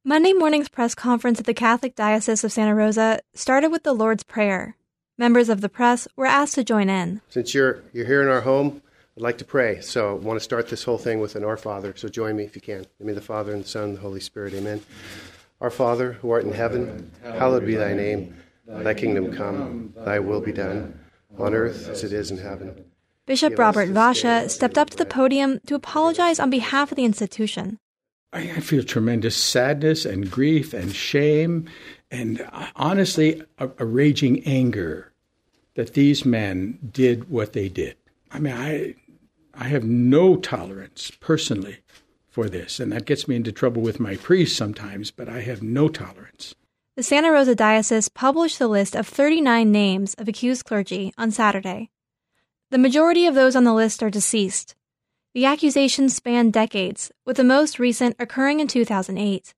Monday morning's press conference at the Catholic Diocese of Santa Rosa started with the Lord's Prayer. Members of the press were asked to join in. Since you're here in our home, I'd like to pray. So I want to start this whole thing with an Our Father. So join me if you can. In the name of the Father, and the Son, and the Holy Spirit. Amen. Our Father, who art in heaven, hallowed be thy name. Thy kingdom come, thy will be done, on earth as it is in heaven. Bishop Robert Vacha stepped up to the podium to apologize on behalf of the institution. I feel tremendous sadness and grief and shame and honestly a raging anger that these men did what they did. I mean, I have no tolerance personally for this, and that gets me into trouble with my priest sometimes, but I have no tolerance. The Santa Rosa Diocese published the list of 39 names of accused clergy on Saturday. The majority of those on the list are deceased. The accusations span decades, with the most recent occurring in 2008.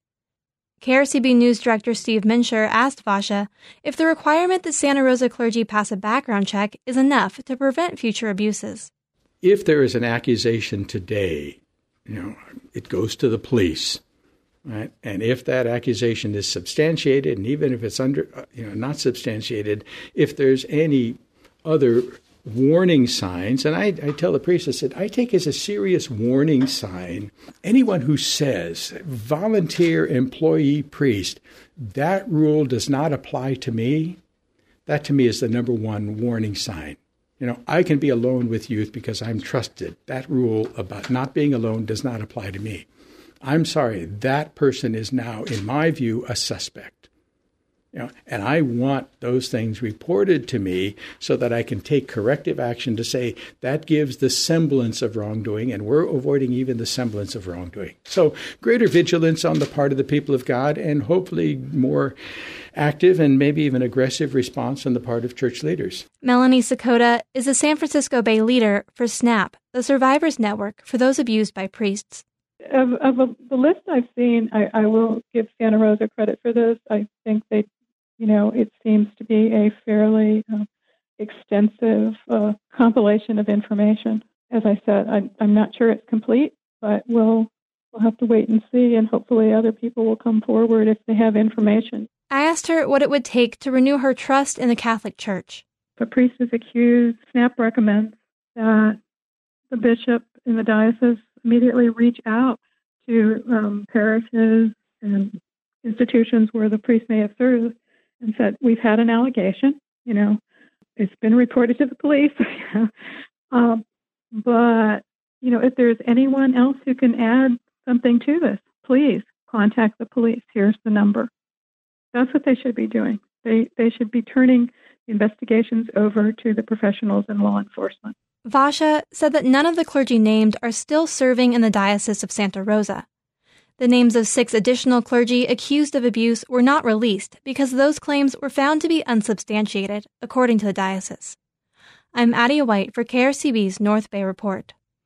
KRCB News Director Steve Minsher asked Vacha if the requirement that Santa Rosa clergy pass a background check is enough to prevent future abuses. If there is an accusation today, it goes to the police, right? And if that accusation is substantiated, and even if it's not substantiated, if there's any other warning signs, and I tell the priest, I said, I take as a serious warning sign anyone who says, volunteer employee priest, that rule does not apply to me. That to me is the number one warning sign. I can be alone with youth because I'm trusted. That rule about not being alone does not apply to me. I'm sorry, that person is now, in my view, a suspect. And I want those things reported to me so that I can take corrective action to say that gives the semblance of wrongdoing, and we're avoiding even the semblance of wrongdoing. So greater vigilance on the part of the people of God, and hopefully more active and maybe even aggressive response on the part of church leaders. Melanie Sakota is the San Francisco Bay leader for SNAP, the Survivors Network for those abused by priests. Of the list I've seen, I will give Santa Rosa credit for this. I think they it seems to be a fairly extensive compilation of information. As I said, I'm not sure it's complete, but we'll have to wait and see, and hopefully other people will come forward if they have information. I asked her what it would take to renew her trust in the Catholic Church. If a priest is accused, SNAP recommends that the bishop in the diocese immediately reach out to parishes and institutions where the priest may have served and said, we've had an allegation, it's been reported to the police, but, if there's anyone else who can add something to this, please contact the police. Here's the number. That's what they should be doing. They should be turning investigations over to the professionals in law enforcement. Vacha said that none of the clergy named are still serving in the Diocese of Santa Rosa. The names of 6 additional clergy accused of abuse were not released because those claims were found to be unsubstantiated, according to the diocese. I'm Adia White for KRCB's North Bay Report.